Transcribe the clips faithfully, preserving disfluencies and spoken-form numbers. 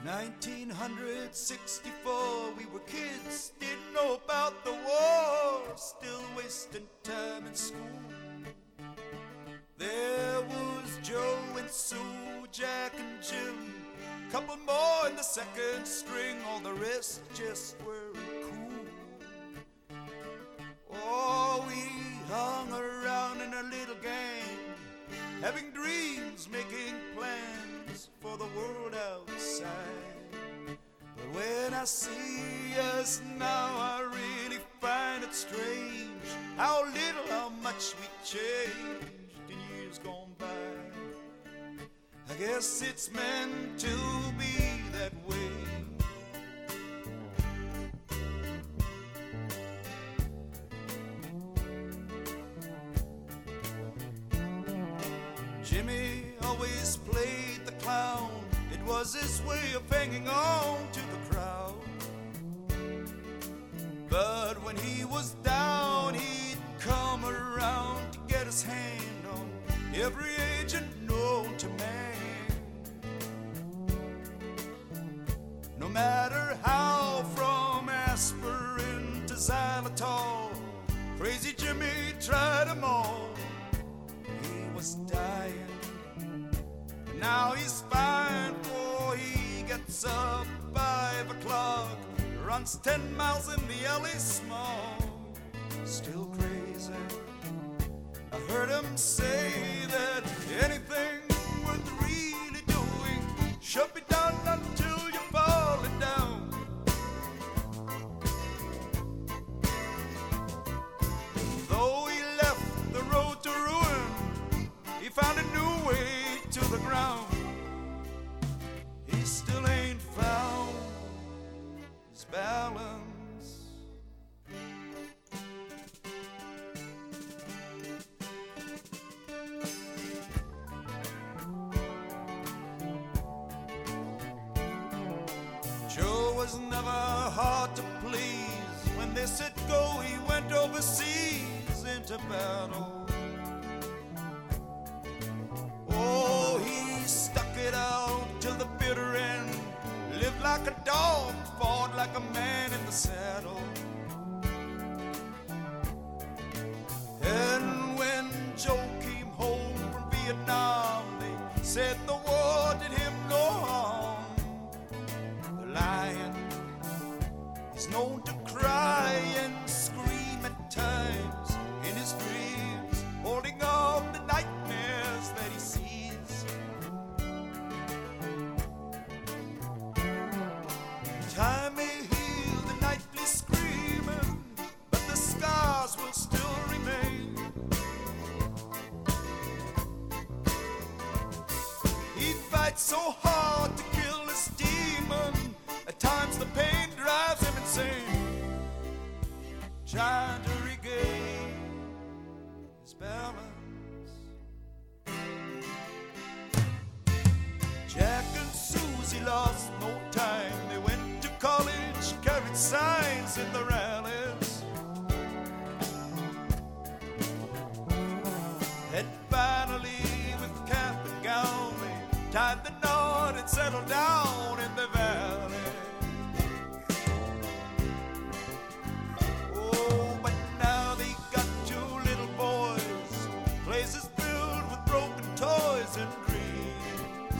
nineteen sixty-four, we were kids, didn't know about the war, still wasting time in school. There was Joe and Sue, Jack and Jim, couple more in the second string, all the rest just weren't cool. Oh, we hung around in a little gang, having dreams, making plans for the world outside. But when I see us now, I really find it strange how little, how much we changed in years gone by. I guess it's meant to be that way. Jimmy always played the clown. It was his way of hanging on to the crowd. But when he was down, he'd come around to get his hand on every agent known to man. No matter how, from aspirin to xylitol, crazy Jimmy tried them all. He was dying. Now he's fine, for he gets up five o'clock, runs ten miles in the L A small. Still crazy. I heard him say that anything worth really doing should be done until you're falling down. Though he left the road to ruin, he found a new way to the ground. He still ain't found his balance. Joe was never hard to please. When they said go, he went overseas into battle. Oh, he stuck it out till the bitter end, lived like a dog, fought like a man in the saddle. And when Joe came home from Vietnam, they said the war did him no harm. The lion is known to cry and scream at times in his dreams, holding on to nightmares that he sees. Time may heal the nightly screaming, but the scars will still remain. He fights so hard to kill his demon, at times the pain drives him insane, trying to regain his balance. Jack and Susie lost no time. They went to college, carried signs in the rallies. And finally, with cap and gown, they tied the knot and settled down in the valley. Oh, but now they got two little boys, places filled with broken toys and dreams.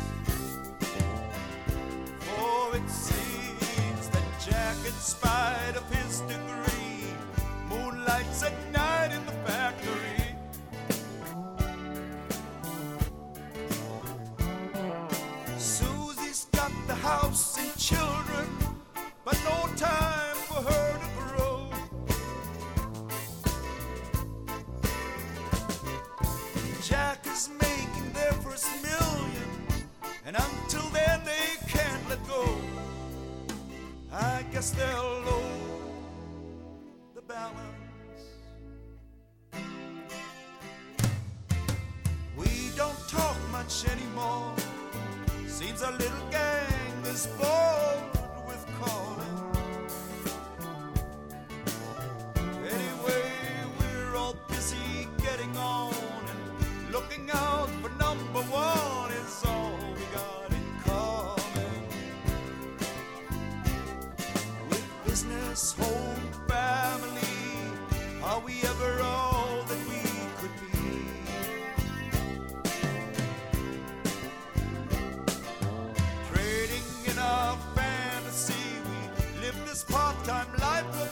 For it seems that Jack, in spite of his degree, moonlights at night in the factory. Susie's got the house and children, but no time for her to grow. Jack is making their first million, and until then they can't let go. I guess they'll low the balance. We don't talk much anymore. Seems our little gang is bored with calling. Anyway, we're all busy getting on, and looking out for number one is all we got in common. this home family, are we ever all that we could be? Trading in our fantasy, we live this part-time life.